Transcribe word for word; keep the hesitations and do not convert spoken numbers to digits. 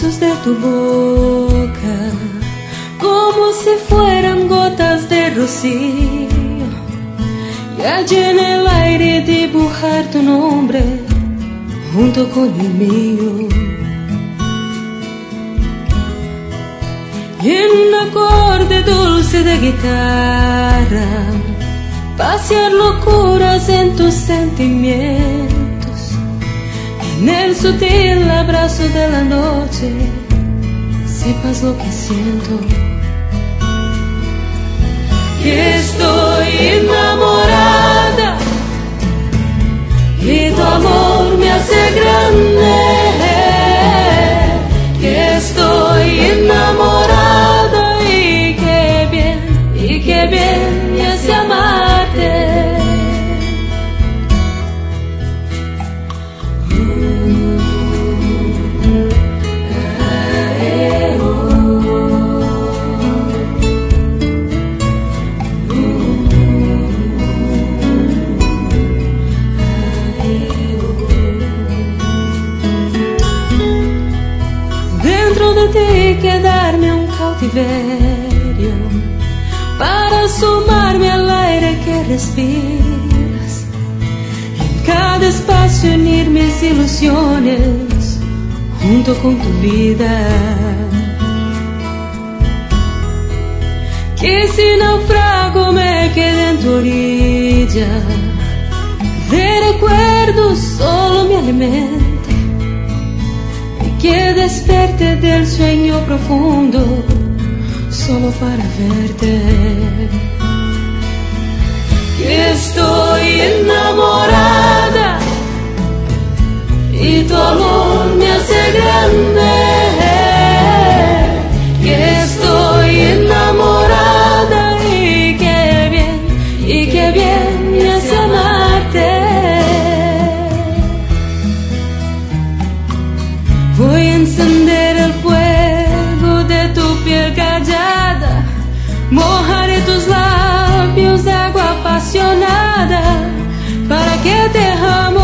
besos de tu boca, como si fueran gotas de rocío, y allí en el aire dibujar tu nombre junto con el mío. Y en un acorde dulce de guitarra, pasear locuras en tus sentimientos. En el sutil abrazo de la noche, sepas lo que siento. Que estoy enamorada y tu amor me hace grande. Que estoy enamorada y qué bien, y qué bien me hace amarte. De quedarme un cautiverio para sumarme al aire que respiras, en cada espacio unir mis ilusiones junto con tu vida. Que si naufrago me quede en tu orilla, de recuerdos solo me alimente, que despierte del sueño profundo solo para verte. Que estoy enamorada y tu amor me hace grande. Que estoy enamorada y qué bien, y qué bien me hace amarte. Voy a encender el fuego de tu piel callada, mojaré tus labios de agua apasionada, para que te amo